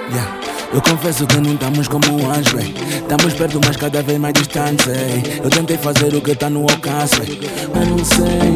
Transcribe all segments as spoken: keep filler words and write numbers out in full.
Yeah. Eu confesso que não estamos como antes, véi. Estamos perto, mas cada vez mais distantes, ei. Eu tentei fazer o que está no alcance, véi. Mas não sei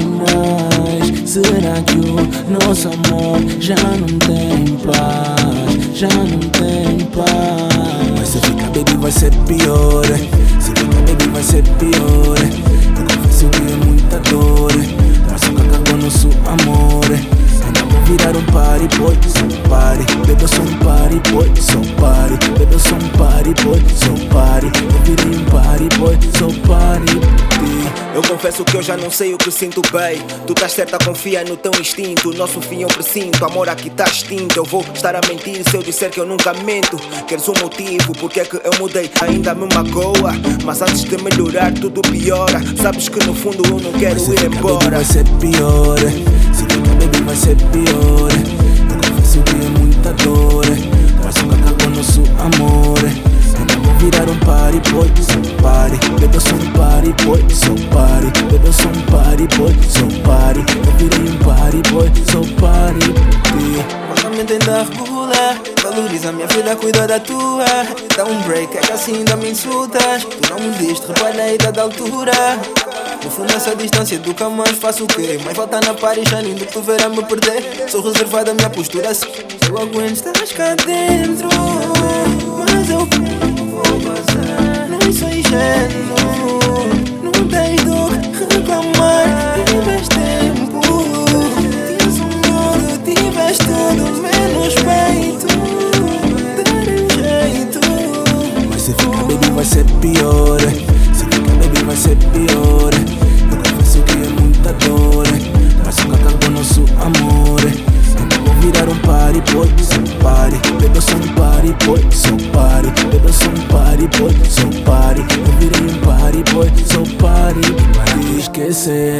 mais. Será que o nosso amor já não tem paz? Já não tem paz. Mas se ficar baby vai ser pior, eh. Se ficar baby vai ser pior, eh. Eu confesso que é muita dor, eh. Mas só que acabou nosso amor, eh. Ainda vou virar um party boy, sou um party. Bebê, eu sou um party boy, sou um party. Bebê, eu sou um party boy, sou um party. Eu virei um party boy, sou party. Eu confesso que eu já não sei o que sinto, bem. Tu estás certa, confia no teu instinto. Nosso fim eu presinto, amor aqui está extinto. Eu vou estar a mentir se eu disser que eu nunca mento. Queres um motivo, porque é que eu mudei? Ainda me magoa, mas antes de melhorar tudo piora. Sabes que no fundo eu não quero ir embora. Vai ser pior, eh. Se ficar baby vai ser pior, eh. Eu confesso que é muita dor, eh. Mas só que acabou nosso amor, eh. Ainda vou virar um party boy, sou um party. Bebê, eu sou um party boy, sou um party. Bebê, eu sou um party boy, sou um party. Eu virei um party boy, sou party. Quando me tenta regular, valoriza a minha vida, cuida da tua. Dá um break, é que assim ainda me insultas. Tu não me diste, repara a idade da altura. No fundo essa distância educa, mais faço o quê? Mais volta na party, já lindo que tu verá me perder. Sou reservada, a minha postura assim. Eu aguento, estás cá dentro, mas eu vou passar. Não sou ingênuo, não tens do que reclamar. Tiveste tempo, tinhas um ouro, tiveste tudo menos peito. Dar um jeito. Mas se ficar baby vai ser pior, eh. Se ficar baby vai ser pior, eh. Eu confesso que é muita dor, eh. Mas só que acabou nosso amor, eh. Ainda vou virar um party boy, sou um party. Bebê, eu sou um party boy, sou um party. Bebê, eu sou um party boy, sou um party. Eu virei um party boy, sou party. Para te esquecer.